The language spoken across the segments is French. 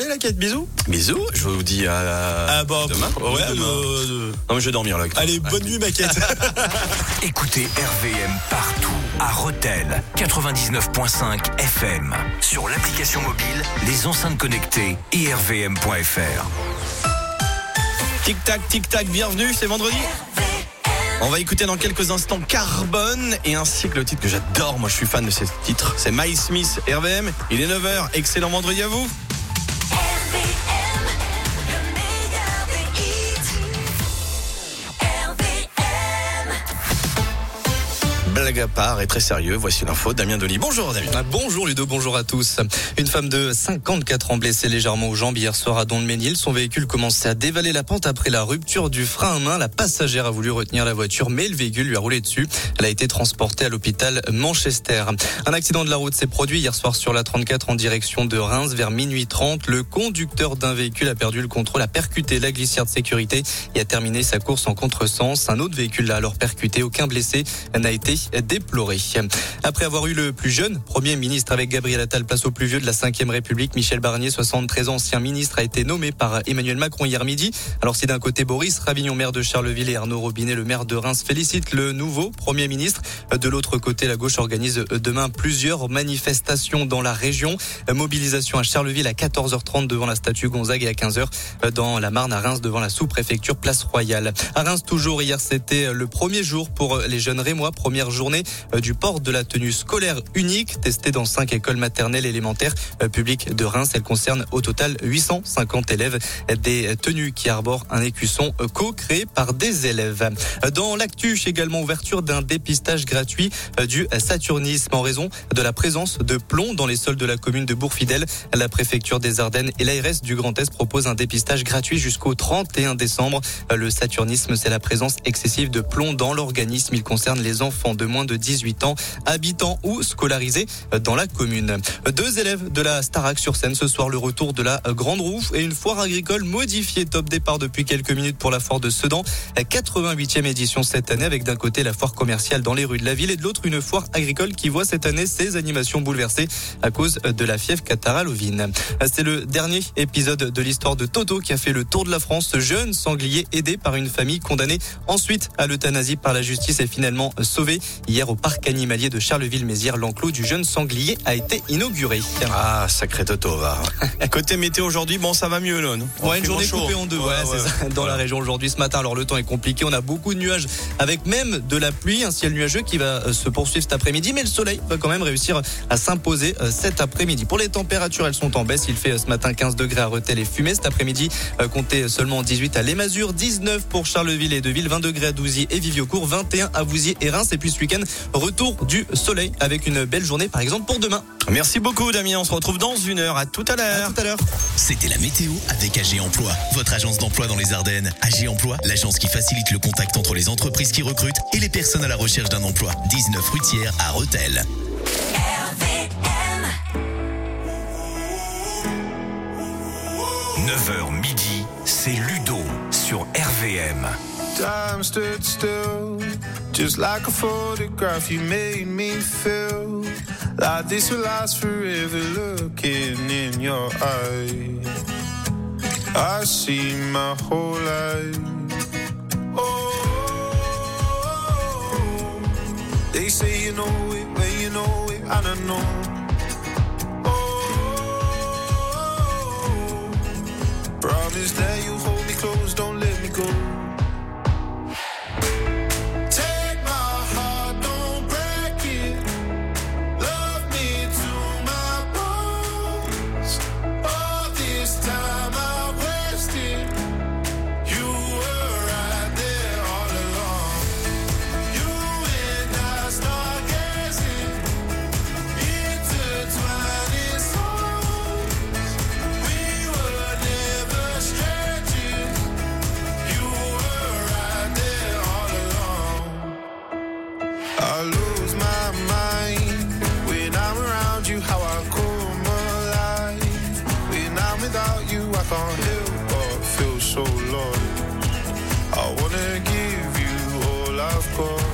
aller la quête? Bisous. Bisous, je vous dis à demain. Non mais je vais dormir là. Allez, bonne nuit Maquette. Écoutez RVM partout, à Rethel, 99.5 FM, sur l'application mobile, les enceintes connectées et rvm.fr. Tic tac, bienvenue, c'est vendredi. On va écouter dans quelques instants Carbone et ainsi que le titre que j'adore, moi je suis fan de ce titre, c'est Miles Smith, RVM, il est 9h, excellent vendredi à vous. Blague à part et très sérieux, voici l'info, Damien Delis. Bonjour Damien. Bonjour Ludo, bonjour à tous. Une femme de 54 ans blessée légèrement aux jambes hier soir à Don-le-Ménil. Son véhicule commençait à dévaler la pente après la rupture du frein à main. La passagère a voulu retenir la voiture, mais le véhicule lui a roulé dessus. Elle a été transportée à l'hôpital Manchester. Un accident de la route s'est produit hier soir sur la 34 en direction de Reims vers minuit 30. Le conducteur d'un véhicule a perdu le contrôle, a percuté la glissière de sécurité et a terminé sa course en contresens. Un autre véhicule l'a alors percuté. Aucun blessé n'a été déploré. Après avoir eu le plus jeune Premier ministre avec Gabriel Attal, place au plus vieux de la 5e République, Michel Barnier, 73 ans, ancien ministre, a été nommé par Emmanuel Macron hier midi. Alors si d'un côté Boris Ravignon, maire de Charleville, et Arnaud Robinet, le maire de Reims, félicitent le nouveau Premier ministre, de l'autre côté, la gauche organise demain plusieurs manifestations dans la région. Mobilisation à Charleville à 14h30 devant la statue Gonzague et à 15h dans la Marne à Reims devant la sous-préfecture Place Royale. À Reims toujours, hier c'était le premier jour pour les jeunes rémois, première journée du port de la tenue scolaire unique, testée dans 5 écoles maternelles élémentaires publiques de Reims. Elle concerne au total 850 élèves. Des tenues qui arborent un écusson co-créé par des élèves. Dans l'actu, également ouverture d'un dépistage gratuit du saturnisme en raison de la présence de plomb dans les sols de la commune de Bourg-Fidèle. La préfecture des Ardennes et l'ARS du Grand Est proposent un dépistage gratuit jusqu'au 31 décembre. Le saturnisme, c'est la présence excessive de plomb dans l'organisme. Il concerne les enfants de moins de 18 ans, habitants ou scolarisés dans la commune. 2 élèves de la Starac sur scène ce soir, le retour de la Grande Roue et une foire agricole modifiée. Top départ depuis quelques minutes pour la foire de Sedan. 88e édition cette année avec d'un côté la foire commerciale dans les rues de la ville et de l'autre une foire agricole qui voit cette année ses animations bouleversées à cause de la fièvre catarrhale ovine. C'est le dernier épisode de l'histoire de Toto qui a fait le tour de la France. Ce jeune sanglier aidé par une famille condamnée ensuite à l'euthanasie par la justice est finalement sauvé. Hier au parc animalier de Charleville-Mézières, l'enclos du jeune sanglier a été inauguré. Ah, sacré Toto, va. Côté météo aujourd'hui, bon, ça va mieux, là, non? Ouais, une journée coupée en deux, c'est ça, dans la région aujourd'hui ce matin. Alors le temps est compliqué, on a beaucoup de nuages avec même de la pluie, un ciel nuageux qui va se poursuivre cet après-midi, mais le soleil va quand même réussir à s'imposer cet après-midi. Pour les températures, elles sont en baisse. Il fait ce matin 15 degrés à Rethel et Fumay. Cet après-midi, comptez seulement 18 à Lémazur, 19 pour Charleville et Deville, 20 degrés à Douzy et Viviocourt, 21 à Vouziers et Reims. Et puis ce week-end, retour du soleil avec une belle journée par exemple pour demain. Merci beaucoup Damien, on se retrouve dans 1 heure. À tout à l'heure. À tout à l'heure. C'était la météo avec AG Emploi, votre agence d'emploi dans les Ardennes. AG Emploi, l'agence qui facilite le contact entre les entreprises qui recrutent et les personnes à la recherche d'un emploi. 19 rue Thiers à Rethel. 9h midi, c'est Ludo sur RVM. Time stood still, just like a photograph. You made me feel like this will last forever. Looking in your eyes, I see my whole life. Oh, they say you know it, well you know it, and I know. Oh, promise that you hold me close, don't let me go. Can't help but feel so lost. I wanna give you all I've got.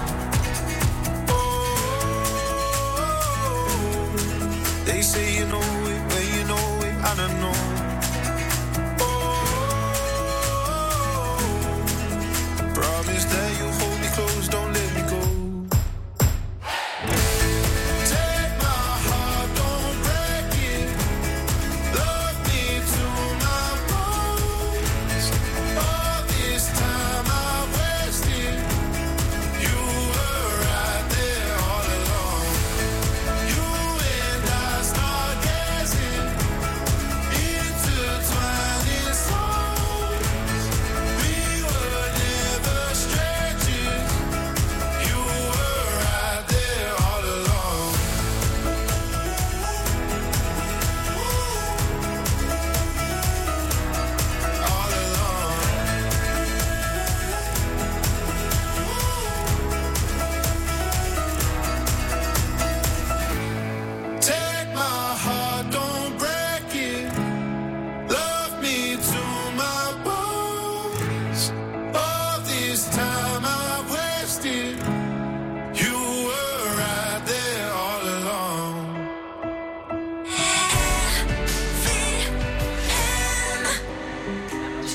Oh, they say you know it, well you know it, and I know.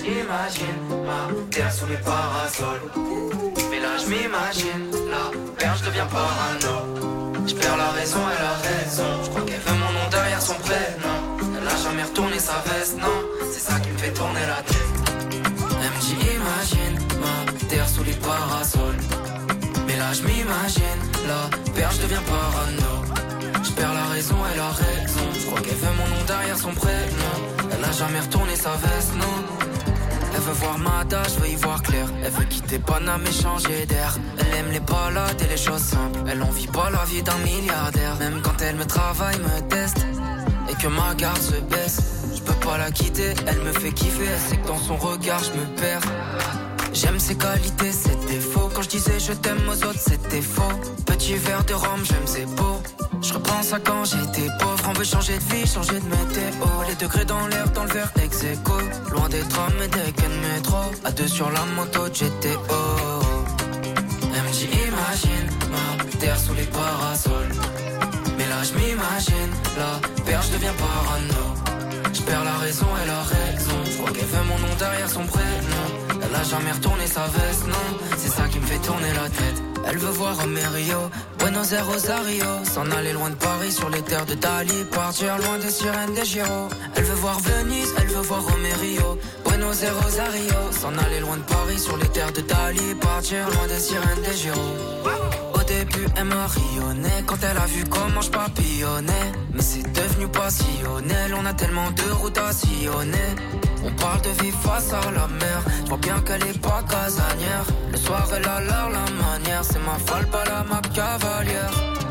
j'imagine ma terre sous les parasols. Mais là je m'imagine la perche devient parano. Je perds la raison et la raison. Je crois qu'elle veut mon nom derrière son prénom. Elle a jamais retourné sa veste, non. C'est ça qui me fait tourner la tête. Elle me dit imagine ma terre sous les parasols. Mais là je m'imagine la perche devient parano. Je perds la raison et la raison. Je crois qu'elle veut mon nom derrière son prénom. Elle a jamais retourné sa veste, non. Elle veut voir Mada, je veux y voir clair. Elle veut quitter Paname et changer d'air. Elle aime les balades et les choses simples. Elle en vit pas la vie d'un milliardaire. Même quand elle me travaille, me teste et que ma garde se baisse, je peux pas la quitter, elle me fait kiffer. Elle sait que dans son regard je me perds. J'aime ses qualités, ses défauts. Quand je disais je t'aime aux autres, c'était faux. Petit verre de rhum, j'aime ses beaux. Je repense à quand j'étais pauvre. On veut changer de vie, changer de météo. Les degrés dans l'air, dans le verre ex-aequo. Loin des trams et des quais de métro. À deux sur la moto de GTO. Elle me dit imagine ma terre sous les parasols. Mais là je m'imagine la perche devient parano. Je perds la raison et la raison. Je crois qu'elle veut mon nom derrière son prénom. Elle a jamais retourné sa veste, non. C'est ça qui me fait tourner la tête. Elle veut voir Romerio, Buenos Aires, Rosario. S'en aller loin de Paris sur les terres de Dali. Partir loin des sirènes des Giro. Elle veut voir Venise, elle veut voir Romerio, Buenos Aires, Rosario. S'en aller loin de Paris sur les terres de Dali. Partir loin des sirènes des Giro. Au début elle m'a rayonné quand elle a vu comment je papillonnais. Mais c'est devenu passionnel, on a tellement de routes à sillonner. On parle de vie face à la mer. Je vois bien qu'elle est pas casanière. Le soir elle a l'air la manière. C'est ma folle, pas la ma cavalière.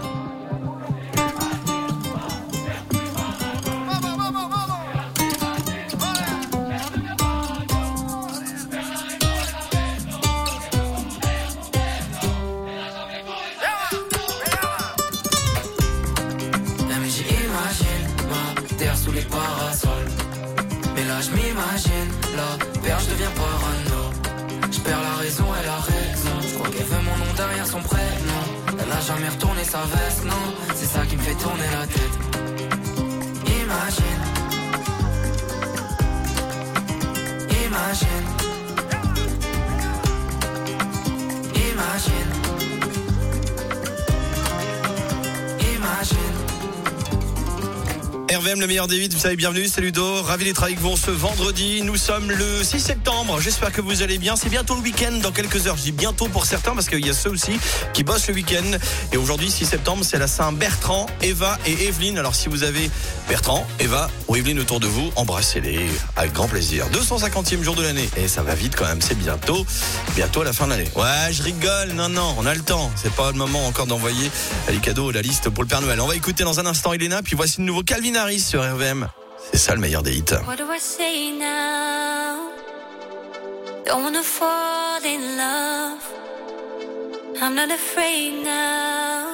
Sous les parasols. Mais là je m'imagine la perche devient parano. Je perds la raison et la raison. Je crois qu'elle veut mon nom derrière son prénom. Elle a jamais retourné sa veste, non. C'est ça qui me fait tourner la tête. Imagine. Imagine. Imagine. Imagine. RVM, le meilleur des 8, vous savez, bienvenue, c'est Ludo, ravi d'être avec vous ce vendredi. Nous sommes le 6 septembre, j'espère que vous allez bien. C'est bientôt le week-end, dans quelques heures. Je dis bientôt pour certains parce qu'il y a ceux aussi qui bossent le week-end. Et aujourd'hui, 6 septembre, c'est la Saint-Bertrand, Eva et Evelyne. Alors si vous avez Bertrand, Eva ou Evelyne autour de vous, embrassez-les avec grand plaisir. 250e jour de l'année, et ça va vite quand même, c'est bientôt à la fin de l'année. Ouais, je rigole, non, on a le temps. C'est pas le moment encore d'envoyer les cadeaux, la liste pour le Père Noël. On va écouter dans un instant Elena, puis voici le nouveau Calvin Harris sur RVM. C'est ça le meilleur des hits. What do I say now? Don't wanna fall in love. I'm not afraid now.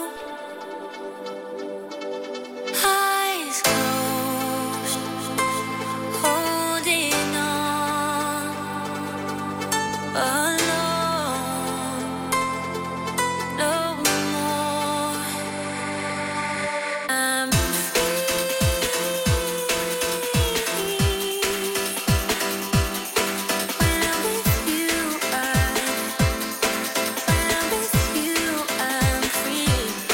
Eyes closed, holding on. Alone, no more. I'm free.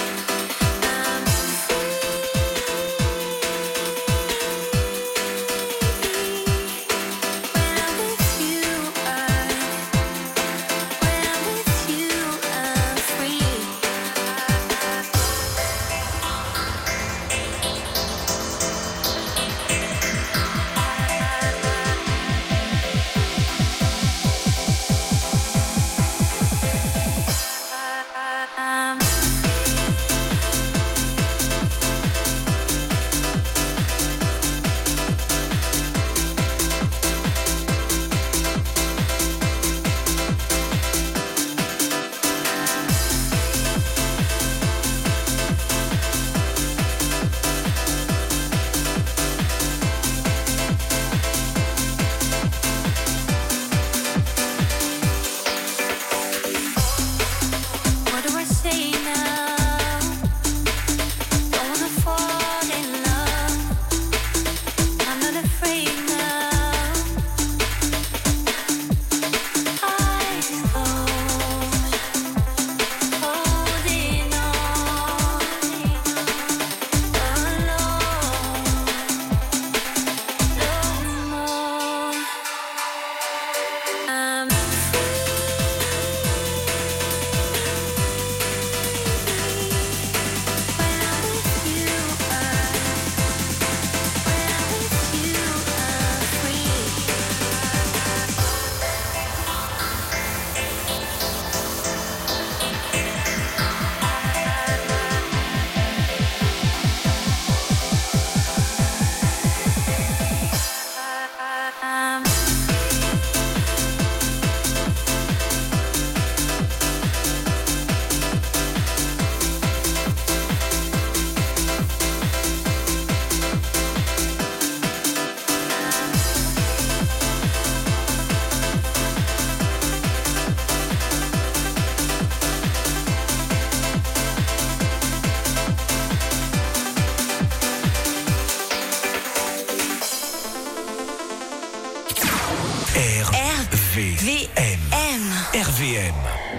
RVM. RVM.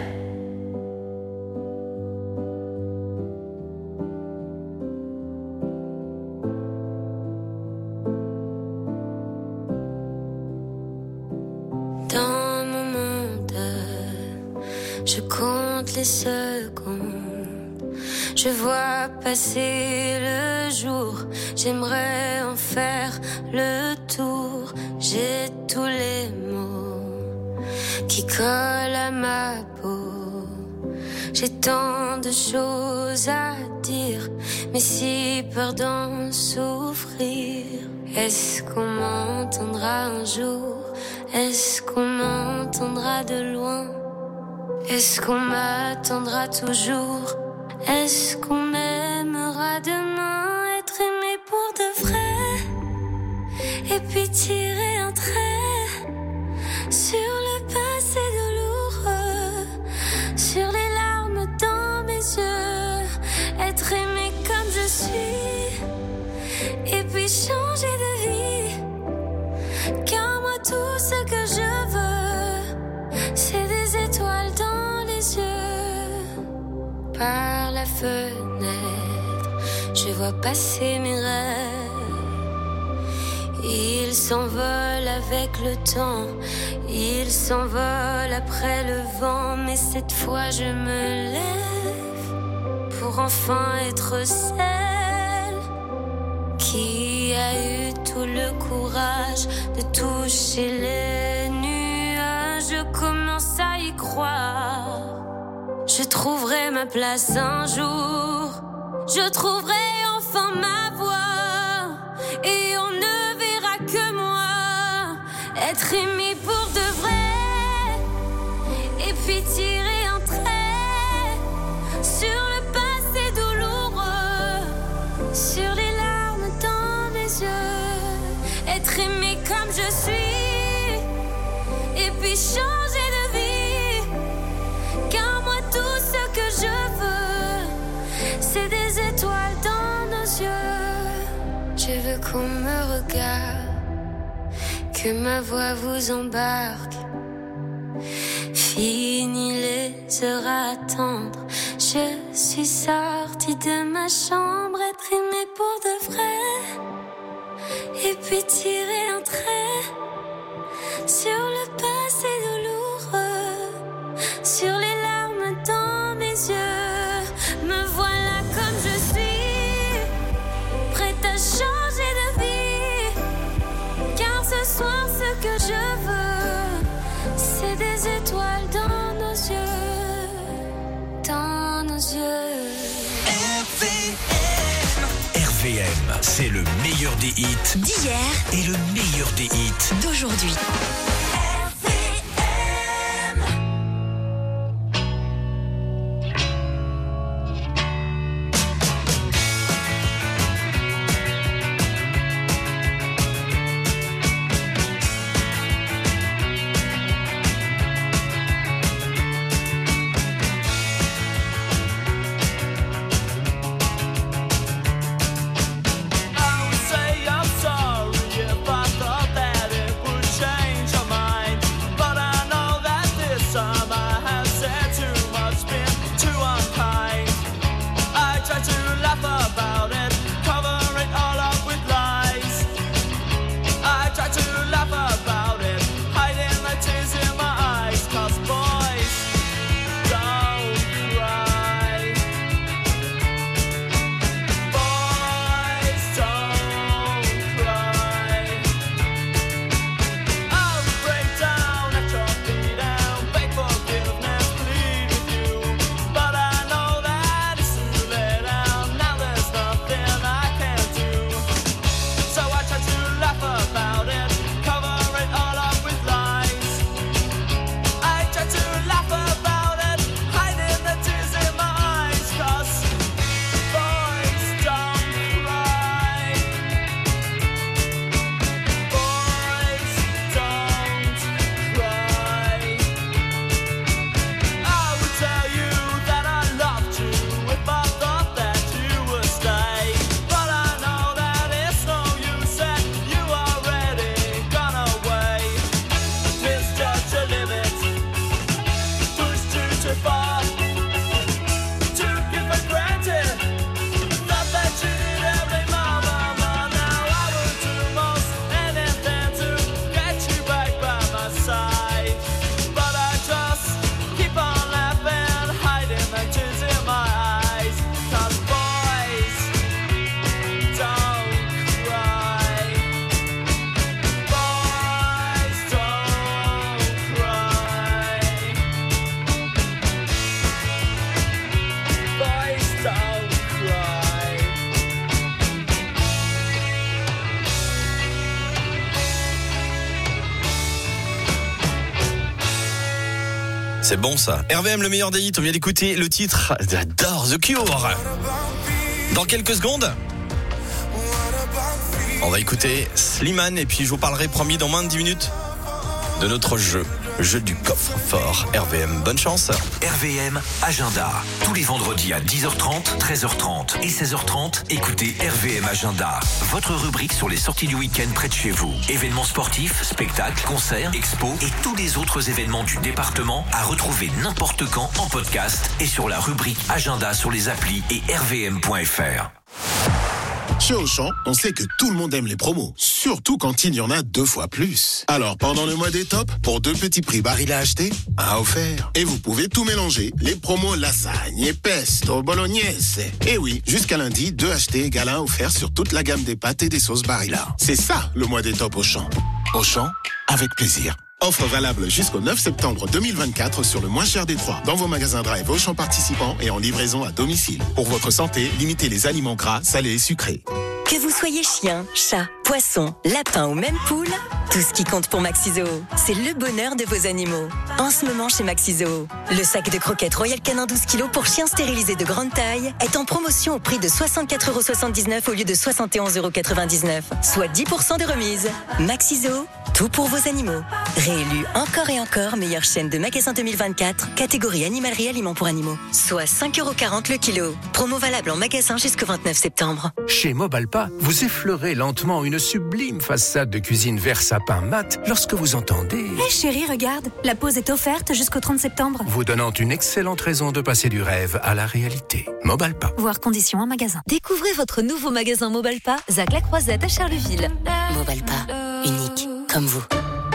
Dans mon monde, je compte les secondes. Je vois passer le jour, j'aimerais en faire le tour. J'ai tous les mots qui collent à ma peau. J'ai tant de choses à dire, mais si peur d'en souffrir. Est-ce qu'on m'entendra un jour? Est-ce qu'on m'entendra de loin? Est-ce qu'on m'attendra toujours? Est-ce qu'on m'aimera demain? Être aimé pour de vrai, et puis tirer un trait sur le passé douloureux, sur les larmes dans mes yeux. Être aimé comme je suis, et puis changer de vie. Car moi tout ce que je veux, c'est des étoiles dans les yeux. Par la fenêtre, je vois passer mes rêves. Ils s'envolent avec le temps, ils s'envolent après le vent. Mais cette fois je me lève pour enfin être celle qui a eu tout le courage de toucher les nuages. Je commence à y croire. Je trouverai ma place un jour. Je trouverai enfin ma voix. Et on ne verra que moi. Être aimé pour de vrai. Et puis tirer un trait sur le passé douloureux, sur les larmes dans mes yeux. Être aimé comme je suis, et puis changer de vie. Car moi tout ce que je veux, c'est des étoiles dans nos yeux. Je veux qu'on me regarde, que ma voix vous embarque. Fini les heures à attendre, je suis sortie de ma chambre. Être aimée pour de vrai, et puis tirer un trait sur le passé douloureux, sur les larmes dans mes yeux. Me voilà comme je suis, prête à changer de vie. Car ce soir ce que je veux, c'est des étoiles dans nos yeux, dans nos yeux. RVM, c'est le meilleur des hits d'hier et le meilleur des hits d'aujourd'hui. Say I'm sorry if I thought that it would change. C'est bon ça. RVM, le meilleur des hits. On vient d'écouter le titre d'Adore The Cure. Dans quelques secondes, on va écouter Slimane et puis je vous parlerai, promis, dans moins de 10 minutes de notre jeu du coffre-fort. RVM, bonne chance. RVM Agenda. Tous les vendredis à 10h30, 13h30 et 16h30, écoutez RVM Agenda. Votre rubrique sur les sorties du week-end près de chez vous. Événements sportifs, spectacles, concerts, expos et tous les autres événements du département à retrouver n'importe quand en podcast et sur la rubrique Agenda sur les applis et rvm.fr. Chez Auchan, on sait que tout le monde aime les promos, surtout quand il y en a 2 fois plus. Alors pendant le mois des tops, pour 2 petits prix baril à acheter, un offert. Et vous pouvez tout mélanger, les promos lasagne, pesto, bolognaise. Et oui, jusqu'à lundi, 2 achetés égale 1 offert sur toute la gamme des pâtes et des sauces Barilla. C'est ça le mois des tops Auchan. Auchan, avec plaisir. Offre valable jusqu'au 9 septembre 2024 sur le moins cher des 3, dans vos magasins Drive Auchan participants et en livraison à domicile. Pour votre santé, limitez les aliments gras, salés et sucrés. Que vous soyez chien, chat, poisson, lapin ou même poule, tout ce qui compte pour Maxiso, c'est le bonheur de vos animaux. En ce moment chez Maxiso, le sac de croquettes Royal Canin 12 kg pour chiens stérilisés de grande taille est en promotion au prix de 64,79€ au lieu de 71,99€, soit 10% de remise. Maxiso, tout pour vos animaux. Réélu encore et encore meilleure chaîne de magasins 2024, catégorie animalerie aliments pour animaux, soit 5,40€ le kilo. Promo valable en magasin jusqu'au 29 septembre. Chez Mobalpa, vous effleurez lentement une sublime façade de cuisine vert sapin mat lorsque vous entendez... Hé chérie, regarde, la pause est offerte jusqu'au 30 septembre. Vous donnant une excellente raison de passer du rêve à la réalité. Mobalpa. Voir conditions en magasin. Découvrez votre nouveau magasin Mobalpa, Zac la Croisette à Charleville. Mobalpa, unique comme vous.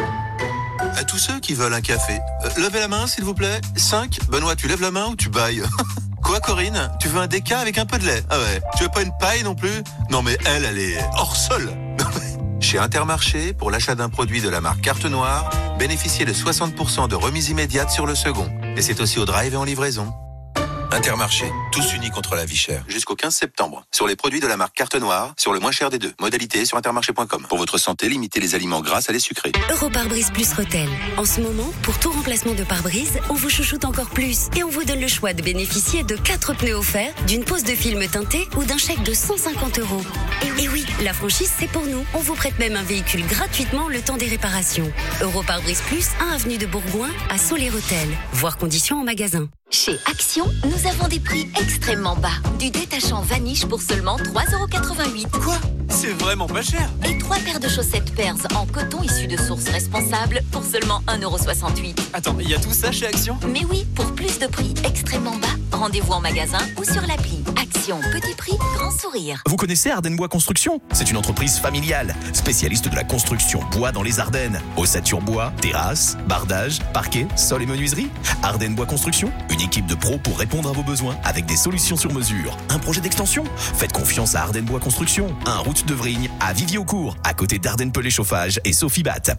À tous ceux qui veulent un café, levez la main s'il vous plaît. 5. Benoît, tu lèves la main ou tu bailles? Quoi Corinne? Tu veux un déca avec un peu de lait? Ah ouais. Tu veux pas une paille non plus? Non mais elle est hors sol. Chez Intermarché, pour l'achat d'un produit de la marque Carte Noire, bénéficiez de 60% de remise immédiate sur le second. Et c'est aussi au drive et en livraison. Intermarché, tous unis contre la vie chère. Jusqu'au 15 septembre. Sur les produits de la marque Carte Noire, sur le moins cher des 2. Modalité sur intermarché.com. Pour votre santé, limitez les aliments gras à les sucrés. Europare-Brise plus Rotel. En ce moment, pour tout remplacement de pare-brise, on vous chouchoute encore plus. Et on vous donne le choix de bénéficier de 4 pneus offerts, d'une pose de film teinté ou d'un chèque de 150€. Et oui, la franchise, c'est pour nous. On vous prête même un véhicule gratuitement le temps des réparations. Europare-Brise plus, 1 avenue de Bourgoin, à Soler-Rotel. Voir conditions en magasin. Chez Action, nous avons des prix extrêmement bas. Du détachant Vaniche pour seulement 3,88€. Quoi? C'est vraiment pas cher. Et 3 paires de chaussettes Pears en coton issues de sources responsables pour seulement 1,68€. Attends, il y a tout ça chez Action? Mais oui, pour plus de prix extrêmement bas, rendez-vous en magasin ou sur l'appli. Action, petit prix, grand sourire. Vous connaissez Ardennes Bois Construction? C'est une entreprise familiale, spécialiste de la construction bois dans les Ardennes. Ossature bois, terrasse, bardage, parquet, sol et menuiserie. Ardennes Bois Construction, une équipe de pros pour répondre à vos besoins avec des solutions sur mesure. Un projet d'extension? Faites confiance à Ardennes Bois Construction, un route de Vrigne à Viviaucourt, à côté d'Ardennes Pelé Chauffage et Sophie Batt.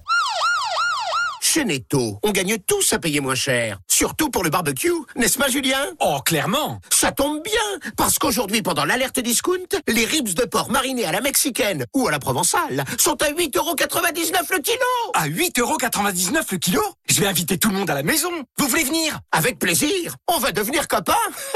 Chez Netto, on gagne tous à payer moins cher. Surtout pour le barbecue, n'est-ce pas Julien? Oh, clairement. Ça tombe bien, parce qu'aujourd'hui, pendant l'alerte discount, les ribs de porc marinés à la mexicaine ou à la provençale sont à 8,99€ le kilo. À 8,99€ le kilo? Je vais inviter tout le monde à la maison. Vous voulez venir? Avec plaisir. On va devenir copains.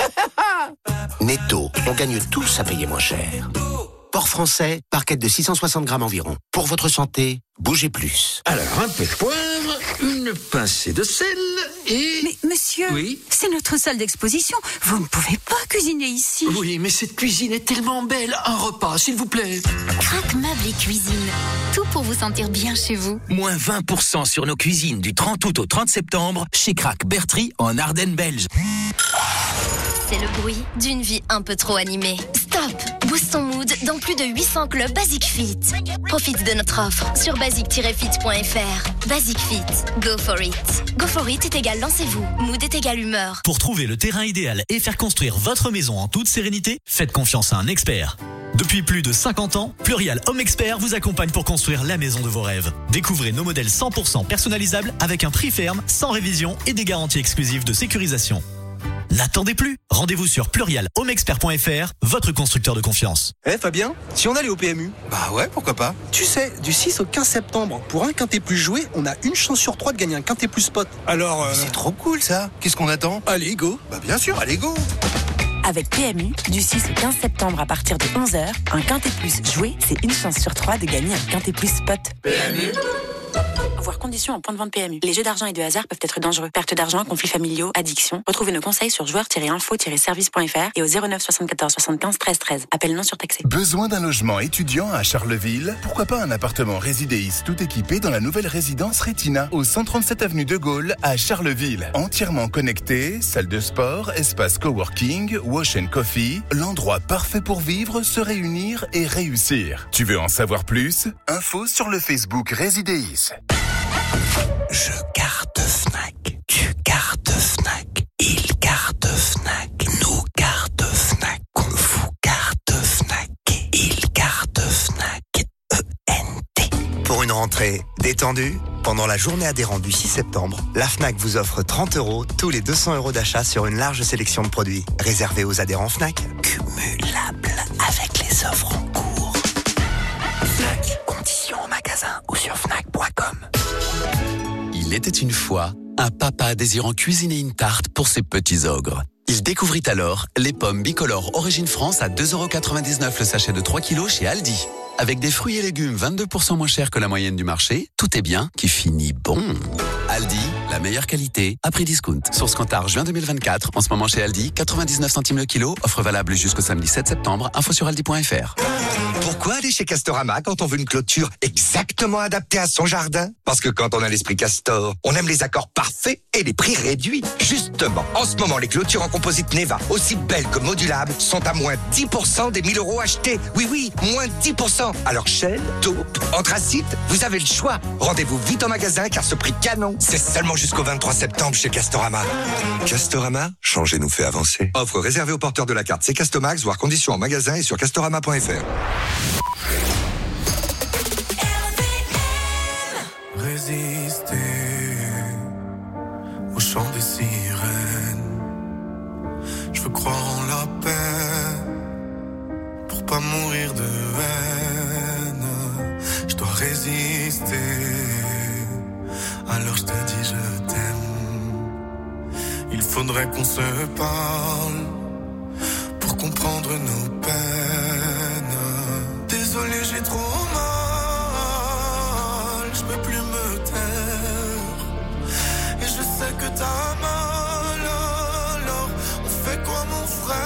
Netto, on gagne tous à payer moins cher. Porc français, barquette de 660 grammes environ. Pour votre santé, bougez plus. Alors, un peu de poivre, une pincée de sel et... Mais monsieur, oui, c'est notre salle d'exposition. Vous ne pouvez pas cuisiner ici. Oui, mais cette cuisine est tellement belle. Un repas, s'il vous plaît. Crac Meubles et Cuisine. Tout pour vous sentir bien chez vous. Moins 20% sur nos cuisines du 30 août au 30 septembre chez Crac Bertry en Ardennes belge. C'est le bruit d'une vie un peu trop animée. Stop! Boost ton mood dans plus de 800 clubs Basic Fit. Profite de notre offre sur basic-fit.fr. Basic Fit. Go for it. Go for it est égal lancez-vous. Mood est égal humeur. Pour trouver le terrain idéal et faire construire votre maison en toute sérénité, faites confiance à un expert. Depuis plus de 50 ans, Plurial Home Expert vous accompagne pour construire la maison de vos rêves. Découvrez nos modèles 100% personnalisables avec un prix ferme, sans révision et des garanties exclusives de sécurisation. N'attendez plus. Rendez-vous sur plurialhomexpert.fr, votre constructeur de confiance. Fabien, si on allait au PMU? Bah ouais, pourquoi pas. Tu sais, du 6 au 15 septembre, pour un quintet plus joué, on a une chance sur 3 de gagner un quintet plus spot. Alors, C'est trop cool ça. Qu'est-ce qu'on attend? allez, go. Bah bien sûr, allez go. Avec PMU, du 6 au 15 septembre à partir de 11h, un quintet plus joué, c'est une chance sur 3 de gagner un quintet plus spot. PMU. Voir conditions en point de vente PMU. Les jeux d'argent et de hasard peuvent être dangereux. Perte d'argent, conflits familiaux, addiction. Retrouvez nos conseils sur joueurs-info-service.fr et au 09 74 75 13 13. Appel non surtaxé. Besoin d'un logement étudiant à Charleville? Pourquoi pas un appartement Résidéis tout équipé dans la nouvelle résidence Retina au 137 avenue de Gaulle à Charleville. Entièrement connecté, salle de sport, espace coworking, wash and coffee, l'endroit parfait pour vivre, se réunir et réussir. Tu veux en savoir plus? Info sur le Facebook Résidéis. Je garde Fnac, tu gardes Fnac, il garde Fnac, nous garde Fnac, on vous garde Fnac, il garde Fnac, ENT. Pour une rentrée détendue, pendant la journée adhérente du 6 septembre, la Fnac vous offre 30 € tous les 200 € d'achat sur une large sélection de produits. Réservés aux adhérents Fnac. Cumulable avec les offres en cours. Fnac, conditions en magasin ou sur fnac.com. Il était une fois un papa désirant cuisiner une tarte pour ses petits ogres. Il découvrit alors les pommes bicolores Origine France à 2,99 € le sachet de 3 kg chez Aldi. Avec des fruits et légumes 22% moins chers que la moyenne du marché, tout est bien qui finit bon. Aldi, la meilleure qualité à prix discount. Source Kantar, juin 2024. En ce moment chez Aldi, 99 centimes le kilo. Offre valable jusqu'au samedi 7 septembre. Info sur aldi.fr. Pourquoi aller chez Castorama quand on veut une clôture exactement adaptée à son jardin? Parce que quand on a l'esprit Castor, on aime les accords parfaits et les prix réduits. Justement, en ce moment, les clôtures en composite Neva, aussi belles que modulables, sont à moins 10% des 1000 € achetés. Oui, moins 10%. Alors chêne, taupe, anthracite, vous avez le choix. Rendez-vous vite en magasin car ce prix canon, c'est seulement jusqu'au 23 septembre chez Castorama. Castorama, changer nous fait avancer. Offre réservée aux porteurs de la carte C'est Castomax, voir conditions en magasin et sur castorama.fr. Résister au chant des sirènes. Je veux croire en la paix pour pas mourir de haine. Je dois résister. Alors je te dis je t'aime. Il faudrait qu'on se parle pour comprendre nos peines. Désolé, j'ai trop mal, je peux plus me taire. Et je sais que t'as mal, alors on fait quoi mon frère?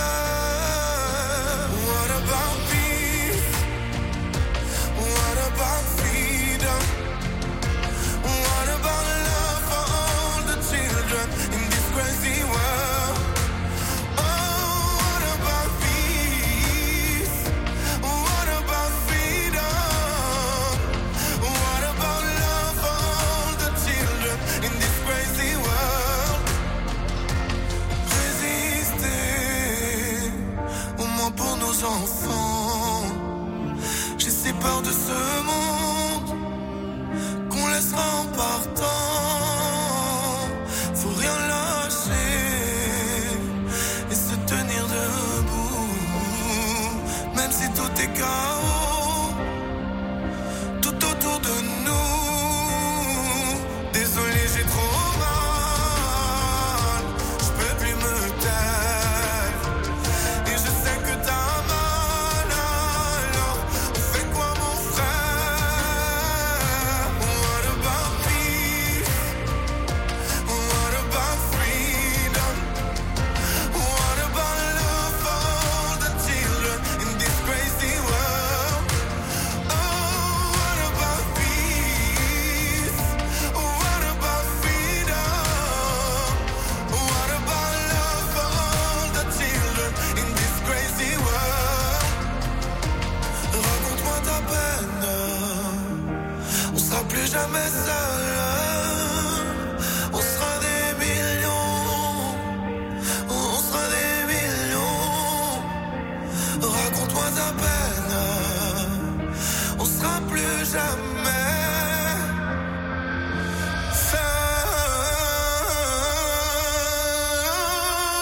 What about peace? What about freedom? What about love for all the children in this crazy world? Oh, what about peace? What about freedom? What about love for all the children in this crazy world? Résister, au moins pour nos enfants. J'ai si peur de ce monde qu'on laissera en partant. Faut rien lâcher et se tenir debout, même si tout est chaos tout autour de nous. Désolé, j'ai trop mal, je peux plus me taire. Et je sais que t'as mal, alors on fait quoi mon frère? What about peace? What about freedom? What about love for all the children in this crazy world? Oh, what about peace? What about freedom? What about love for all the children in this crazy world? Raconte-moi ta peine, on sera plus jamais seul. On sera des millions, on sera des millions. Raconte-moi ta peine, on sera plus jamais seul.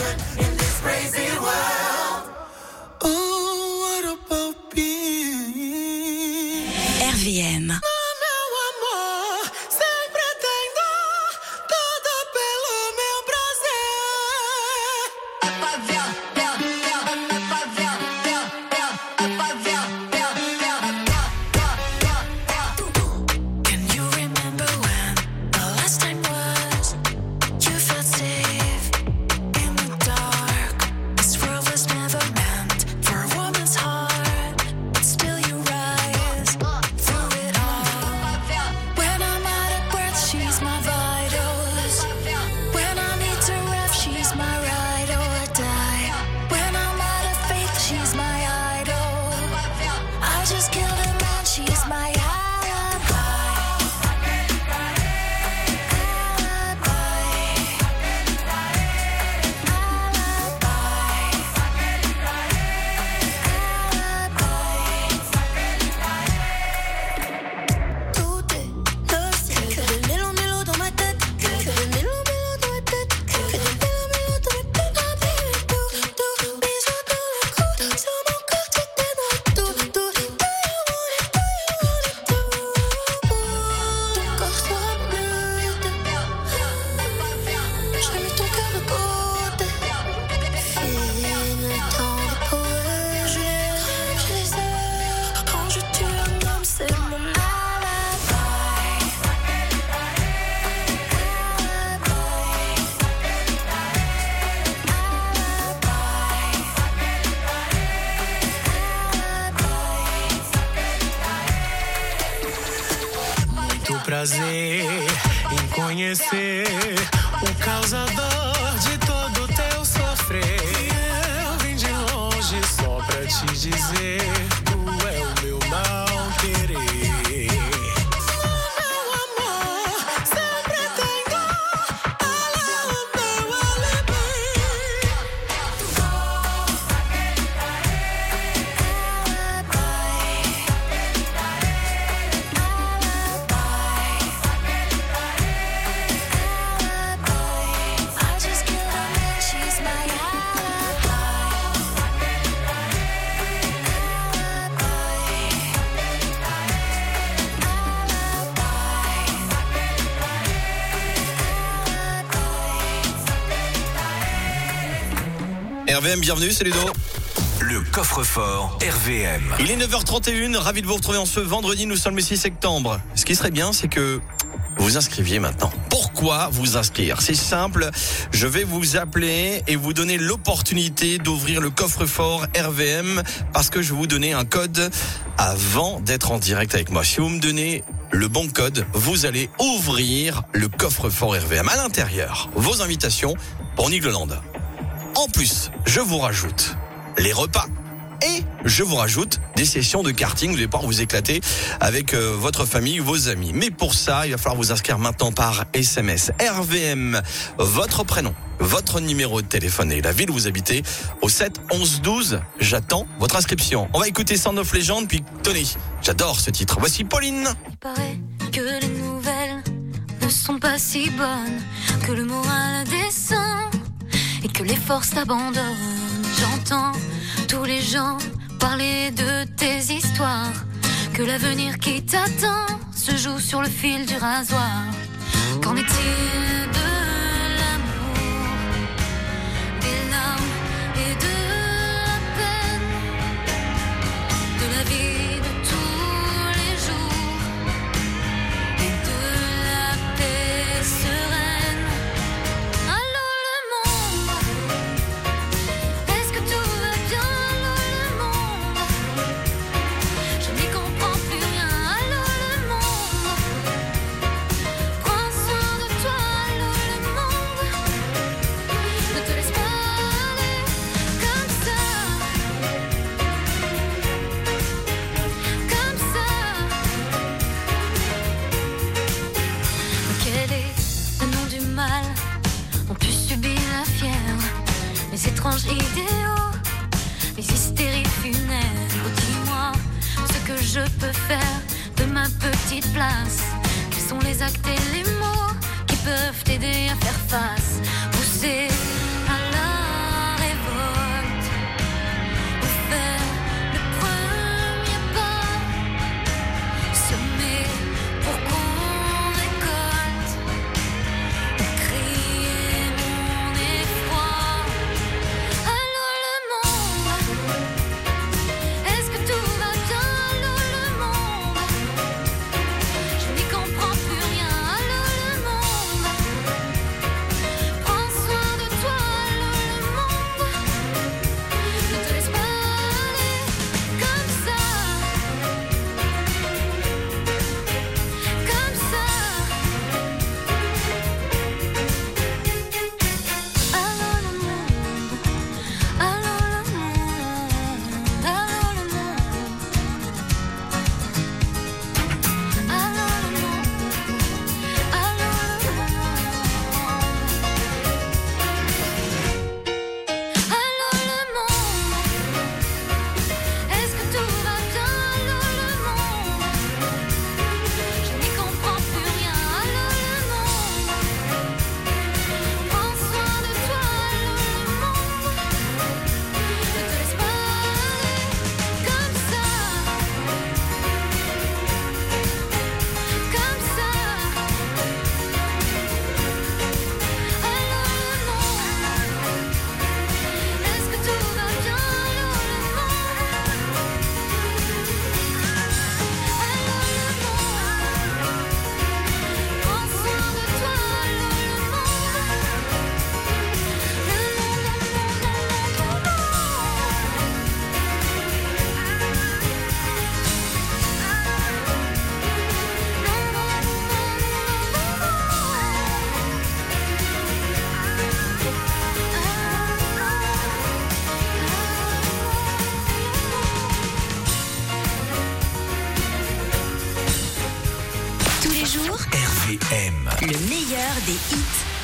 woman in this crazy world. Oh, what about me? RVM. Prazer em conhecer o causador de todo o teu sofrer. Eu vim de longe só pra te dizer, tu é o meu mal querer. Meu amor, sempre tenho ela o meu alibi. RVM, bienvenue, c'est Ludo. Le coffre-fort RVM. Il est 9h31, ravi de vous retrouver en ce vendredi, nous sommes le 6 septembre. Ce qui serait bien, c'est que vous vous inscriviez maintenant. Pourquoi vous inscrire? C'est simple, je vais vous appeler et vous donner l'opportunité d'ouvrir le coffre-fort RVM parce que je vais vous donner un code avant d'être en direct avec moi. Si vous me donnez le bon code, vous allez ouvrir le coffre-fort RVM. À l'intérieur, vos invitations pour Nigloland. En plus, je vous rajoute les repas et je vous rajoute des sessions de karting. Vous allez pouvoir vous éclater avec votre famille, vos amis. Mais pour ça, il va falloir vous inscrire maintenant par SMS. RVM, votre prénom, votre numéro de téléphone et la ville où vous habitez au 7 11 12. J'attends votre inscription. On va écouter Sound of Legend puis Tony. J'adore ce titre. Voici Pauline. Il paraît que les nouvelles ne sont pas si bonnes, que le moral descend et que les forces t'abandonnent. J'entends tous les gens parler de tes histoires, que l'avenir qui t'attend se joue sur le fil du rasoir. Qu'en est-il de l'amour, des larmes et de la peine, de la vie de tous les jours et de la paix sereine? Allô le monde, est-ce que tout va bien? Allô le monde, je n'y comprends plus rien. Allô le monde, prends soin de toi. Allô le monde, ne te laisse pas aller comme ça, comme ça. Quel est le nom du mal? On pu subir la fièvre, les étranges idéaux, les hystéries funèbres. Oh, dis-moi ce que je peux faire de ma petite place. Quels sont les actes et les mots qui peuvent t'aider à faire face? Pousser à la des hits.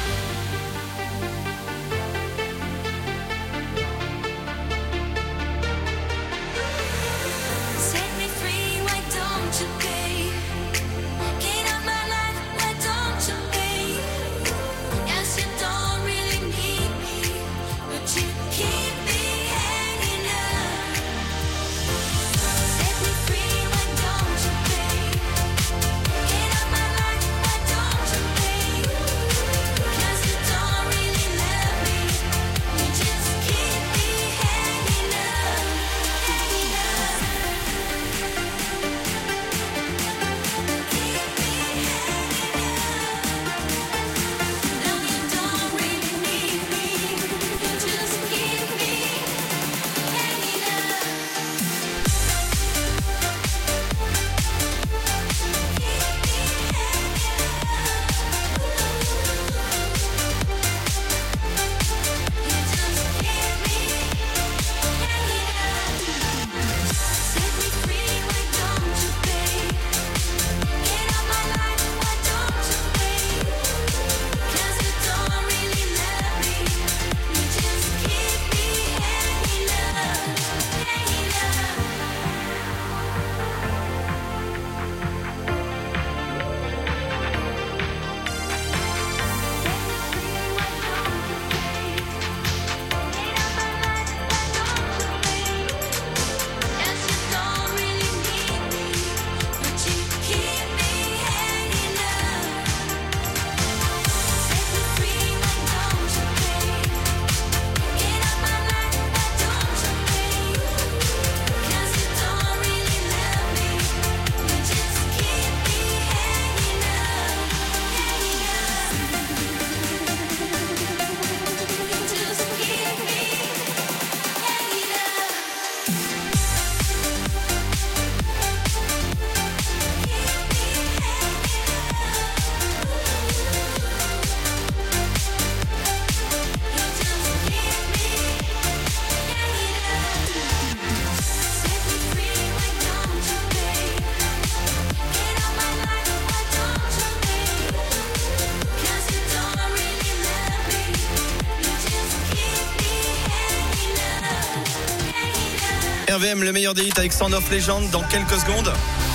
RVM, le meilleur des hits avec Sound of Legend dans quelques secondes.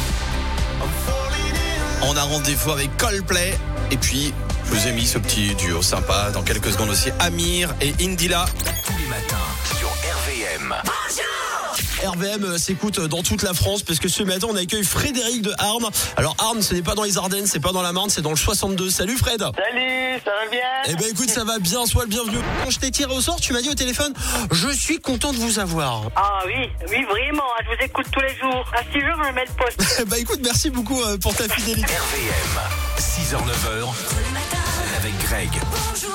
On a rendez-vous avec Coldplay. Et puis, je vous ai mis ce petit duo sympa. Dans quelques secondes aussi, Amir et Indila. Tous les matins sur RVM. RVM s'écoute dans toute la France parce que ce matin on accueille Frédéric de Arnes. Alors Arnes, ce n'est pas dans les Ardennes, c'est pas dans la Marne, c'est dans le 62. Salut Fred. Salut, ça va bien? Eh ben écoute, ça va bien, sois le bienvenu. Quand je t'ai tiré au sort, tu m'as dit au téléphone, je suis content de vous avoir. Ah oui, vraiment, je vous écoute tous les jours. À 6 jours, je mets le poste. Bah écoute, merci beaucoup pour ta fidélité. RVM, 6h-9h, avec Greg. Bonjour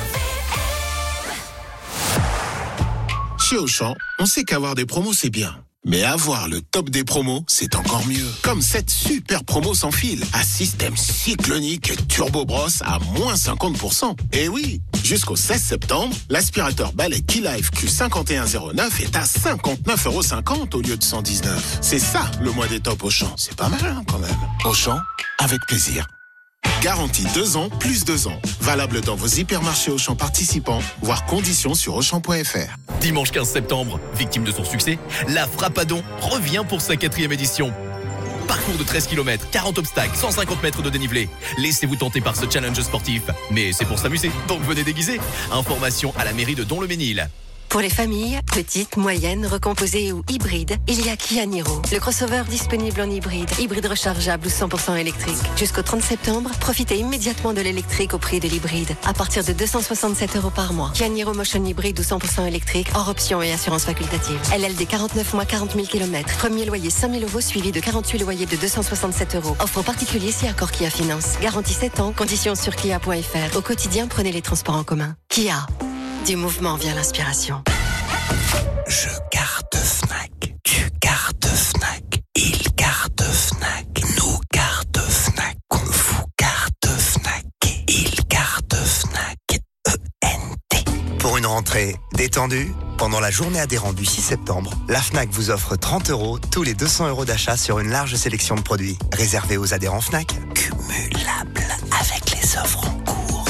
Chez Auchan, on sait qu'avoir des promos, c'est bien. Mais avoir le top des promos, c'est encore mieux. Comme cette super promo sans fil, à système cyclonique et turbo brosse à moins 50%. Et oui, jusqu'au 16 septembre, l'aspirateur balai Keylife Q5109 est à 59,50€ au lieu de 119. C'est ça, le mois des tops Auchan. C'est pas mal, hein, quand même. Auchan, avec plaisir. Garantie 2 ans, plus 2 ans. Valable dans vos hypermarchés Auchan participants, voire conditions sur Auchan.fr. Dimanche 15 septembre, victime de son succès, la Frappadon revient pour sa 4e édition. Parcours de 13 km, 40 obstacles, 150 mètres de dénivelé. Laissez-vous tenter par ce challenge sportif. Mais c'est pour s'amuser, donc venez déguiser. Information à la mairie de Don-le-Ménil. Pour les familles, petites, moyennes, recomposées ou hybrides, il y a Kia Niro. Le crossover disponible en hybride rechargeable ou 100% électrique. Jusqu'au 30 septembre, profitez immédiatement de l'électrique au prix de l'hybride. À partir de 267€ par mois. Kia Niro Motion hybride ou 100% électrique, hors option et assurance facultative. LLD 49 mois, 40 000 km. Premier loyer 5 000 € suivi de 48 loyers de 267€. Offre particulier si accord Kia Finance. Garantie 7 ans, conditions sur kia.fr. Au quotidien, prenez les transports en commun. Kia. Du mouvement vient l'inspiration. Je garde Fnac. Tu gardes Fnac. Il garde Fnac. Nous garde Fnac. On vous garde Fnac. Il garde Fnac. ENT. Pour une rentrée détendue, pendant la journée adhérente du 6 septembre, la Fnac vous offre 30€ tous les 200€ d'achat sur une large sélection de produits. Réservés aux adhérents Fnac. Cumulable avec les offres en cours.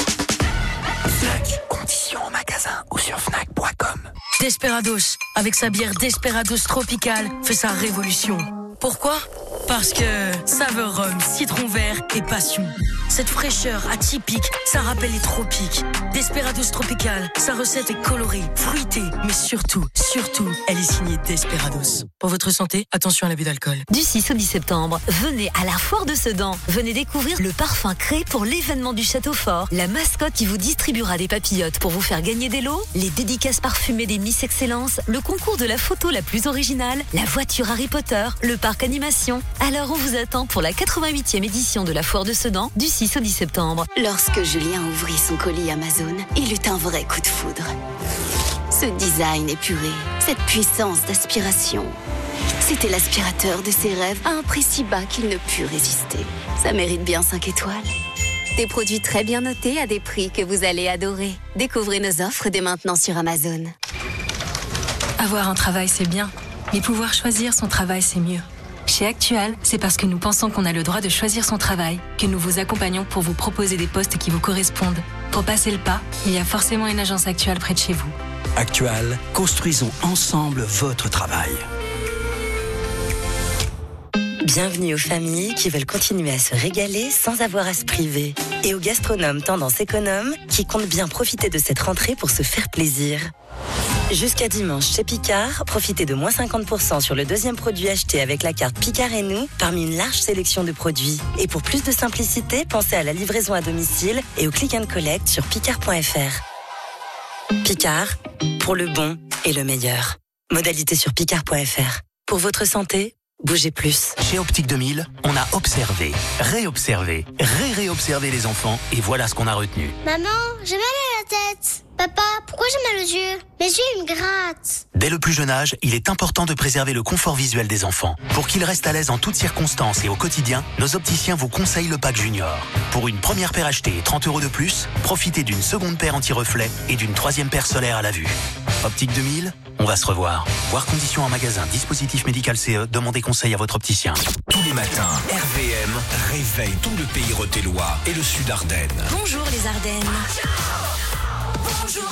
Desperados, avec sa bière Desperados Tropical, fait sa révolution. Pourquoi ? Parce que saveur rhum, citron vert et passion. Cette fraîcheur atypique, ça rappelle les tropiques. Desperados Tropical, sa recette est colorée, fruitée, mais surtout, elle est signée Desperados. Pour votre santé, attention à l'abus d'alcool. Du 6 au 10 septembre, venez à la Foire de Sedan. Venez découvrir le parfum créé pour l'événement du Château Fort, la mascotte qui vous distribuera des papillotes pour vous faire gagner des lots, les dédicaces parfumées des Miss Excellence, le concours de la photo la plus originale, la voiture Harry Potter, le parc animation. Alors on vous attend pour la 88e édition de la Foire de Sedan du 6 au 10 septembre. Lorsque Julien ouvrit son colis Amazon, il eut un vrai coup de foudre. Ce design épuré, cette puissance d'aspiration. C'était l'aspirateur de ses rêves à un prix si bas qu'il ne put résister. Ça mérite bien 5 étoiles. Des produits très bien notés à des prix que vous allez adorer. Découvrez nos offres dès maintenant sur Amazon. Avoir un travail, c'est bien. Mais pouvoir choisir son travail, c'est mieux. Chez Actual, c'est parce que nous pensons qu'on a le droit de choisir son travail que nous vous accompagnons pour vous proposer des postes qui vous correspondent. Pour passer le pas, il y a forcément une agence Actual près de chez vous. Actual, construisons ensemble votre travail. Bienvenue aux familles qui veulent continuer à se régaler sans avoir à se priver. Et aux gastronomes tendance économe qui comptent bien profiter de cette rentrée pour se faire plaisir. Jusqu'à dimanche chez Picard, profitez de moins 50% sur le deuxième produit acheté avec la carte Picard et nous parmi une large sélection de produits. Et pour plus de simplicité, pensez à la livraison à domicile et au click and collect sur picard.fr. Picard, pour le bon et le meilleur. Modalité sur picard.fr. Pour votre santé, bougez plus. Chez Optique 2000, on a observé, réobservé, réobservé les enfants et voilà ce qu'on a retenu. Maman, j'ai mal à la tête. Papa, pourquoi j'ai mal aux yeux? Mes yeux, ils me grattent. Dès le plus jeune âge, il est important de préserver le confort visuel des enfants. Pour qu'ils restent à l'aise en toutes circonstances et au quotidien, nos opticiens vous conseillent le pack Junior. Pour une première paire achetée et 30 € de plus, profitez d'une seconde paire anti-reflet et d'une troisième paire solaire à la vue. Optique 2000, on va se revoir. Voir conditions en magasin, dispositif médical CE, demandez conseil à votre opticien. Tous les matins, RVM réveille tout le pays rothellois et le sud Ardennes. Bonjour les Ardennes. Bonjour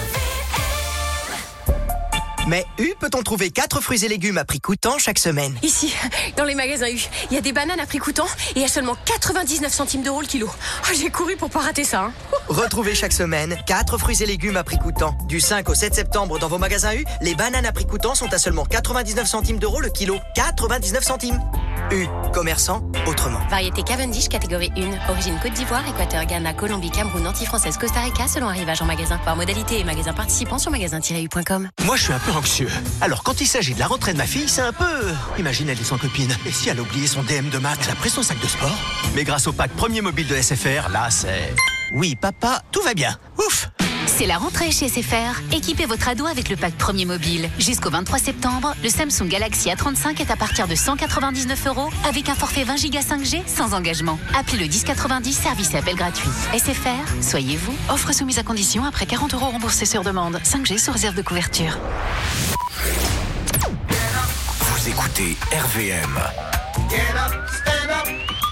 Mais U peut-on trouver 4 fruits et légumes à prix coûtant chaque semaine? Ici, dans les magasins U, il y a des bananes à prix coûtant et à seulement 99 centimes d'euros le kilo. Oh, j'ai couru pour pas rater ça. Hein. Retrouvez chaque semaine 4 fruits et légumes à prix coûtant. Du 5 au 7 septembre dans vos magasins U, les bananes à prix coûtant sont à seulement 99 centimes d'euros le kilo. 99 centimes. U, commerçant autrement. Variété Cavendish catégorie 1. Origine Côte d'Ivoire, Équateur, Ghana, Colombie, Cameroun, Antilles-Française, Costa Rica selon arrivage en magasin. Par modalité et magasin participant sur magasin-u.com. Moi, je suis un peu anxieux. Alors, quand il s'agit de la rentrée de ma fille, c'est un peu... Imagine, elle est sans copine. Et si elle a oublié son DM de maths, elle a pris son sac de sport. Mais grâce au pack premier mobile de SFR, là, c'est... Oui, papa, tout va bien. Ouf! C'est la rentrée chez SFR. Équipez votre ado avec le pack premier mobile. Jusqu'au 23 septembre, le Samsung Galaxy A35 est à partir de 199 € avec un forfait 20 Go 5G sans engagement. Appelez le 1090, service et appel gratuit. SFR, soyez vous. Offre soumise à condition après 40 € remboursés sur demande. 5G sous réserve de couverture. Vous écoutez RVM. Get up, stand up.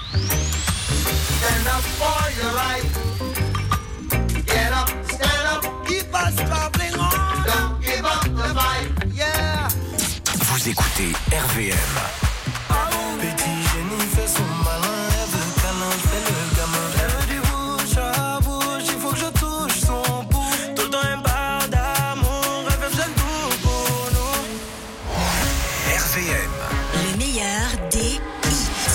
Stand up for your right. Get up, stand up. Keep us traveling on. Don't give up the fight. Yeah. Vous écoutez RVM. Petit génie fait son malin. Elle veut câlin, fait le gamin. Elle veut du bouche à bouche. Il faut que je touche son bout. Tout le temps elle parle d'amour. Elle veut que je tout pour nous. RVM. Le meilleur des hits.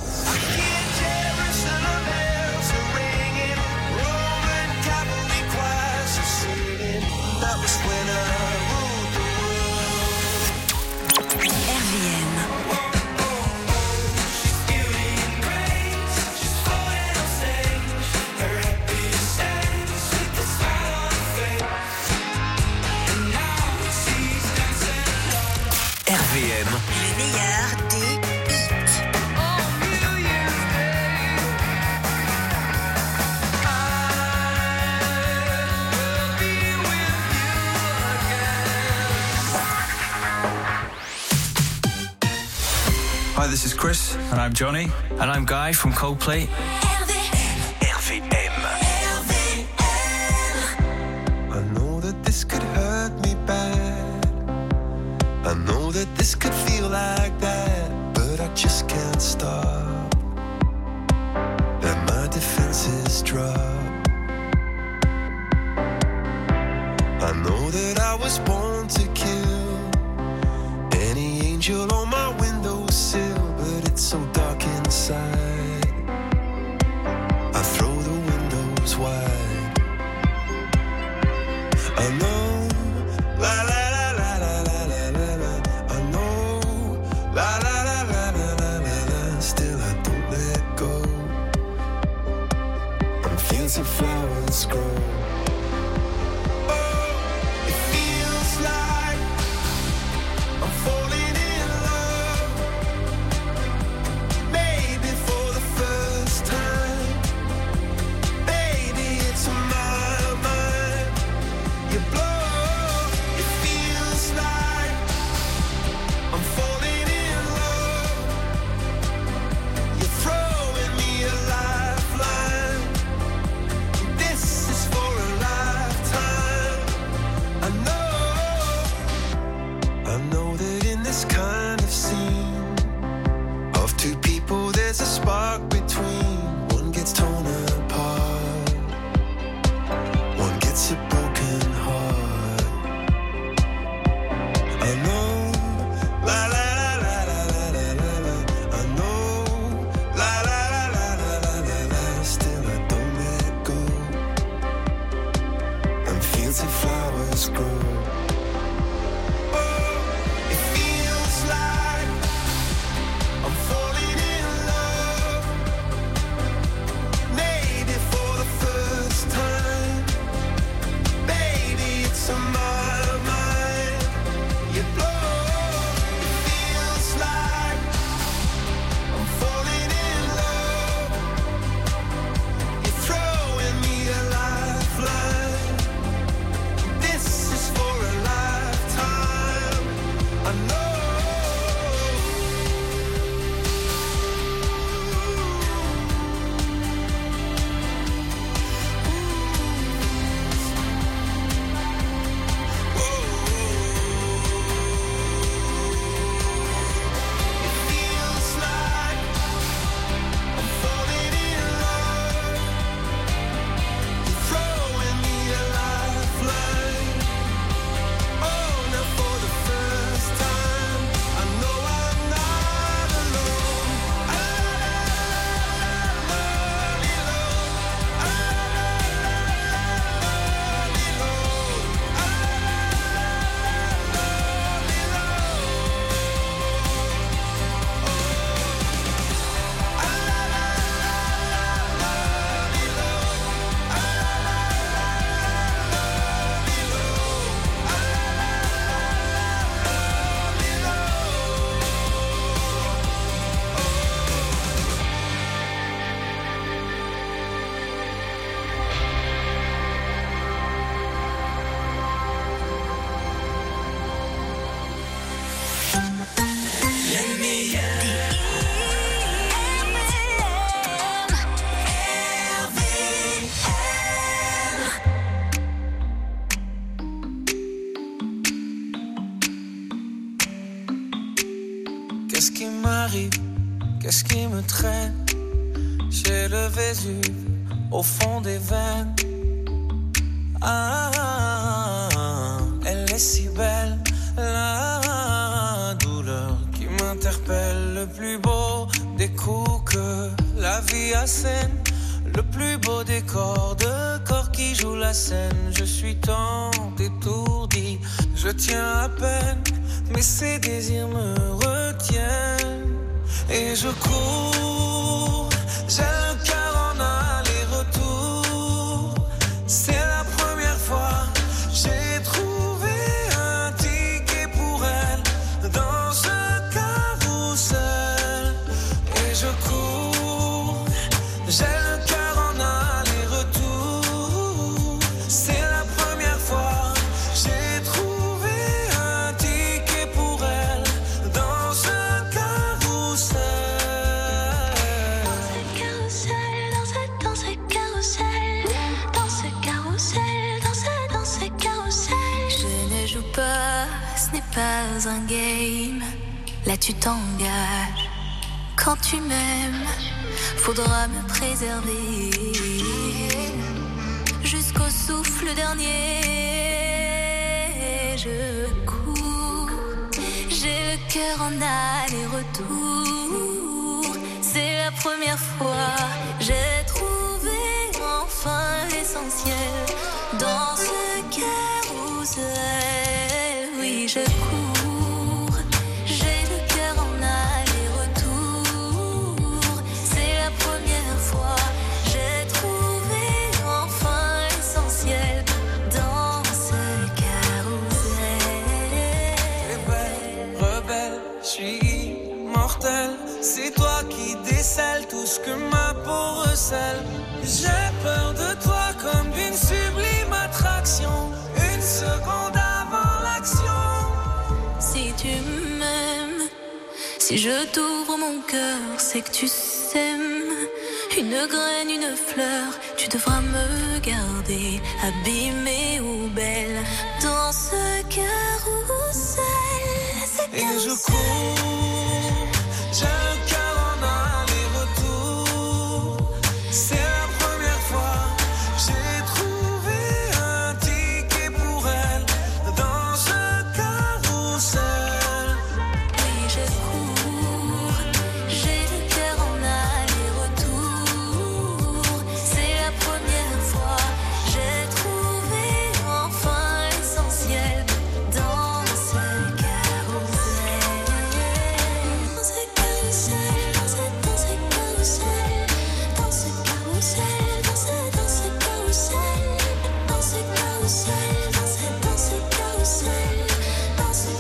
RVM. Le meilleur des hits. Hi, this is Chris. And I'm Johnny. And I'm Guy from Coldplay. I know that this could hurt me bad. this could feel like that, but I just can't stop. Let my defenses drop. I know that I was born to kill any angel on my windowsill, but it's so dark inside. I throw the windows wide. I know, la la la la la la la la la. I know, la la la la la la la la. Still I don't let go. And fields of flowers grow. There's a spark between. One gets torn apart, one gets a broken heart. I know, la la la la la la la la la. I know, la la la la la la la la. Still I don't let go. And fields of flowers grow. Qu'est-ce qui m'arrive? Qu'est-ce qui me traîne? J'ai le Vésuve au fond des veines. Ah, elle est si belle, la douleur qui m'interpelle. Le plus beau des coups que la vie assène, le plus beau décor de corps qui joue la scène. Je suis tant étourdi, je tiens à peine, mais ces désirs me retiennent. Et je cours, j'ai le cœur en aller-retour. C'est la première fois, j'ai trouvé un ticket pour elle dans ce carrousel. Et je cours, j'ai le cœur en aller-retour. C'est la première fois, j'ai trouvé un ticket pour elle dans ce carrousel. ce n'est pas un game. Là tu t'engages. Quand tu m'aimes, faudra me préserver jusqu'au souffle dernier. Je cours, j'ai le cœur en aller-retour. C'est la première fois, j'ai trouvé enfin l'essentiel dans ce carrousel. Oui, je cours, j'ai le cœur en aller-retour. C'est la première fois, j'ai trouvé enfin l'essentiel dans ce carrousel. Rebelle, je suis immortel. C'est toi qui décèles tout ce que ma peau recèle. J'ai peur de toi comme d'une sublime attraction. Une seconde avant l'action. Si tu m'aimes, si je t'ouvre mon cœur, c'est que tu s'aimes. Une graine, une fleur, tu devras me garder, abîmée ou belle, dans ce carrousel. Et je cours, j'ai le cœur en aller-retour. C'est la première fois, j'ai trouvé un ticket pour elle dans ce carrousel. Oui, je cours, j'ai le cœur en aller-retour. C'est la première fois, j'ai trouvé enfin l'essentiel dans ce carrousel. Dans ce carrousel, dans ce carrousel, dans ce carrousel, dans ce carrousel, dans ce carrousel, dans ce carrousel, dans ce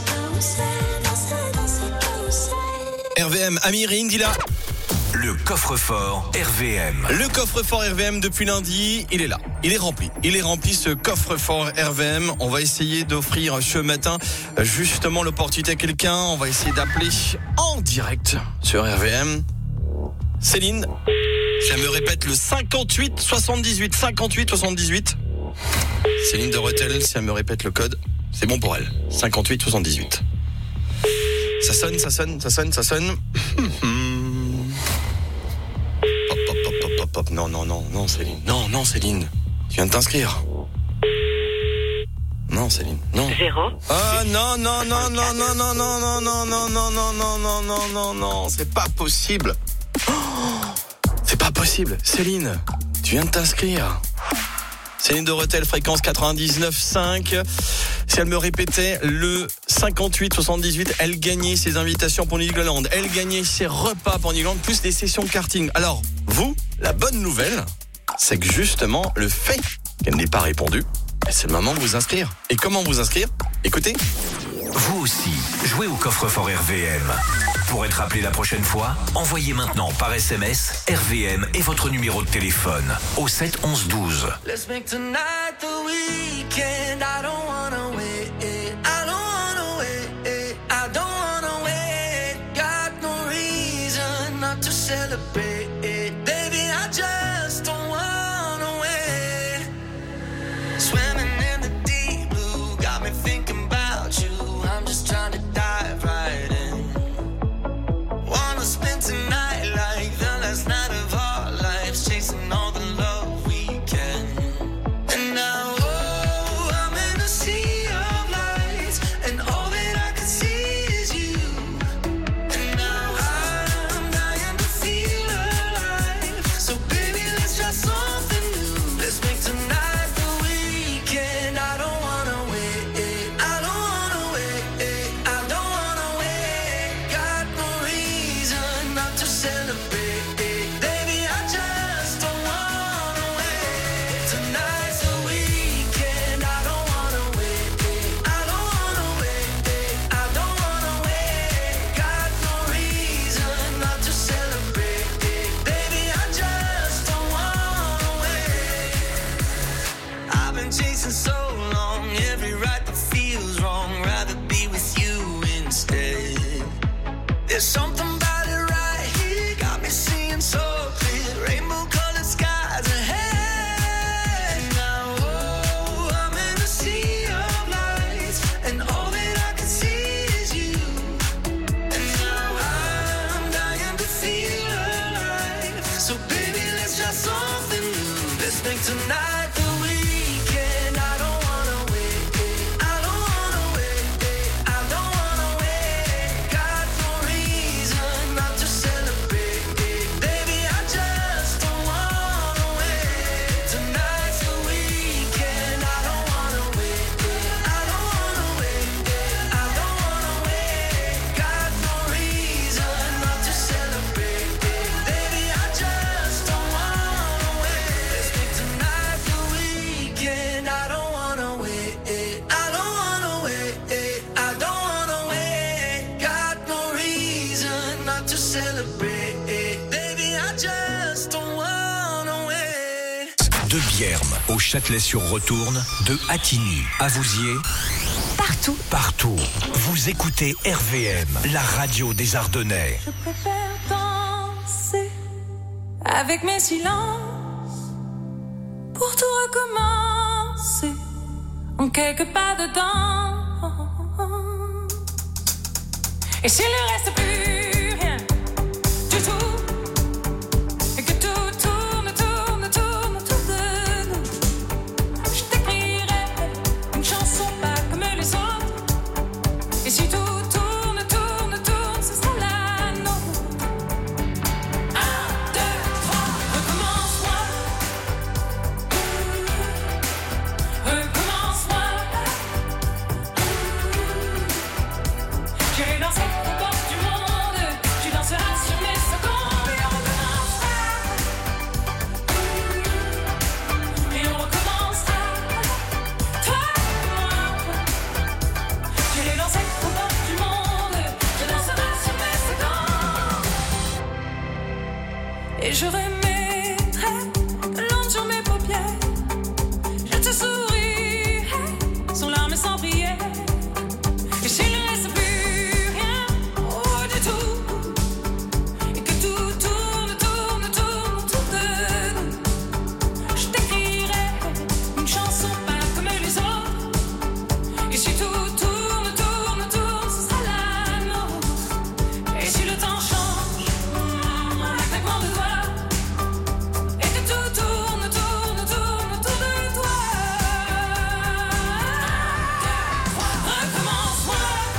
carrousel. RVM, Amir et Indila. Le coffre-fort RVM. Le coffre-fort RVM depuis lundi, il est là. Il est rempli. Il est rempli ce coffre-fort RVM. On va essayer d'offrir ce matin justement l'opportunité à quelqu'un. On va essayer d'appeler en direct sur RVM. Céline, ça me répète le 58 78 58 78. Céline de Rethel, si elle me répète le code, c'est bon pour elle. 58 78. Ça sonne, ça sonne, ça sonne, ça sonne. Pop, pop, pop, pop, pop, pop. Non, non, non, non, Céline. Non, non, Céline. Tu viens de t'inscrire. Non, Céline. Non. 0. Ah, non, non, non, non, non, non, non, non, non, non, non, non, non, non, non, non, non. C'est pas possible. C'est pas possible. Céline, tu viens de t'inscrire. Céline de Rethel, fréquence 99.5. Si elle me répétait le 58-78, elle gagnait ses invitations pour Nigloland. Elle gagnait ses repas pour Nigloland, plus des sessions de karting. Alors, vous, la bonne nouvelle, c'est que justement, le fait qu'elle n'ait pas répondu, c'est le moment de vous inscrire. Et comment vous inscrire ? Écoutez. Vous aussi, jouez au coffre-fort RVM. Pour être appelé la prochaine fois, envoyez maintenant par SMS RVM et votre numéro de téléphone au 7 11 12. Let's make tonight the weekend. I don't wanna wait. I don't wanna wait. I don't wanna wait. Got no reason not to celebrate. Baby, I just don't wanna wait. Swimming in the deep blue got me thinking about you. I'm just trying to dive right in. Wanna spend tonight like the last night of our lives, chasing all the love we can. And now, oh, I'm in a sea of lights, and all that I can see is you. And now I'm dying to feel Bierme, au Châtelet-sur-Retourne, de Attigny à Vouziers. Partout. Vous écoutez RVM, la radio des Ardennais. Je préfère danser avec mes silences pour tout recommencer en quelques pas de temps. Et s'il ne reste plus rien du tout, et que tout tourne autour de nous, je t'écrirai une chanson pas comme les autres. Et si tout tourne, ce sera la nôtre. 1, 2, 3, recommence-moi. J'irai danser aux portes du monde. Tu danseras sur mes secondes. Et on recommencera. Toi et moi. J'irai danser aux portes du monde. Tu danseras sur mes secondes. Et je remettrai de l'encre sur mes paupières. Je te sourirai sans larmes et sans prière. Et s'il ne reste plus rien du tout, et que tout tourne autour de nous, je t'écrirai une chanson pas comme les autres. Et si tout tourne, ce sera la nôtre. Et si le temps change, un claquement de doigts, et que tout tourne autour de toi. Recommence-moi.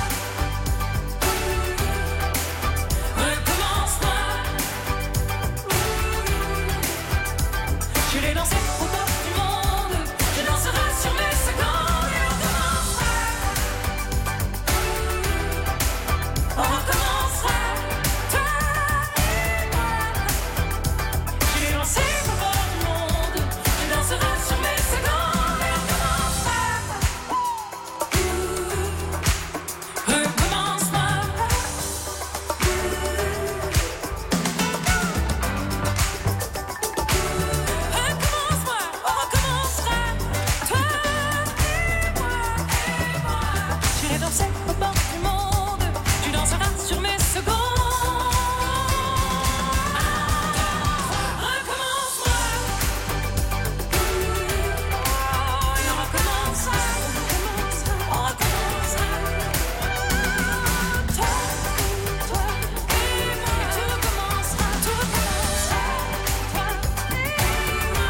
J'irai danser aux portes du monde. Je danserai sur mes secondes. Et on recommencera. Toi et moi. J'irai danser aux portes du monde. Je danserai sur mes secondes. Et recommence-moi. Recommence-moi, on recommencera. Toi et moi. J'irai danser aux portes du monde. Tu danseras sur mes secondes. Recommence-moi. Et on recommencera. On recommencera. Toi et moi. Et tu recommenceras. Tout recommencera. Toi et moi.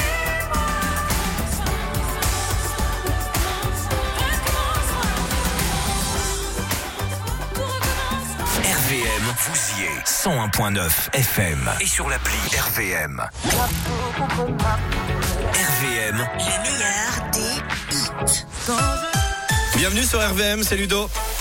RVM Vouziers, 101.9 FM. Et sur l'appli RVM. RVM. Les meilleurs des hits. Bienvenue sur RVM, c'est Ludo.